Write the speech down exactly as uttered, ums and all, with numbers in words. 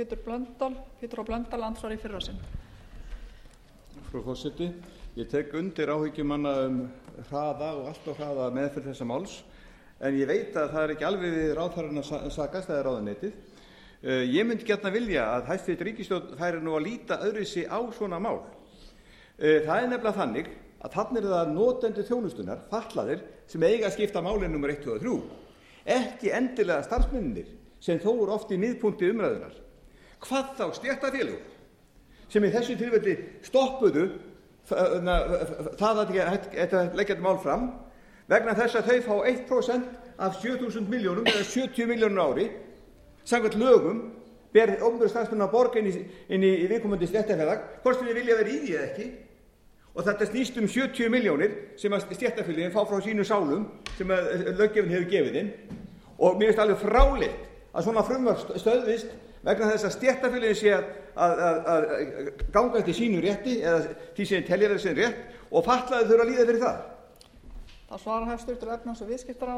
Pétur Blöndal, Pétur á Blöndal andsvar í fyrra sinn. Frú forseti, ég tek undir áhyggjum manna um hraða og allt og hraða meðferð þessa máls, en ég veit að það er ekki alveg við ráðherrann að sakast, það er ráðuneytið. Uh, ég myndi gjarna vilja að hæstvirt ríkisstjórn færi nú að líta öðruvísi á svona mál. Uh, það er nefnilega þannig að þannig er það notendur þjónustunar, fatlaðir, sem eiga að skipta málin nummer eitt, tvö og þrjú. Ekki endilega starfsmennir sem þó eru oft í miðpunkti umræðunar. Hvað þá stéttarfélög sem í þessu tilfelli stoppuðu það að þetta leggja þetta mál fram vegna þess að þau fá eitt prósent af sjö þúsund milljónum eða sjötíu milljónum ári samkvæmt lögum ber opinberu starfsmenn að borga inn í, inn í viðkomandi stéttarfélag hvort sem þið vilja vera í því eða ekki. Og þetta snýst um sjötíu milljónir sem að stéttarfélögin fá frá sínu sálum sem að löggjöfin hefur gefið inn. Og mér finnst alveg fráleitt að svona frumvarp stöðvist vegna þess að stéttarfélögin sé að, að, að, að ganga eftir sínu rétti eða því sem telja verið sem rétt og fatlaðir þurfa að líða fyrir það. Það svarar hæstvirtur efnahags- og viðskiptaráðherra.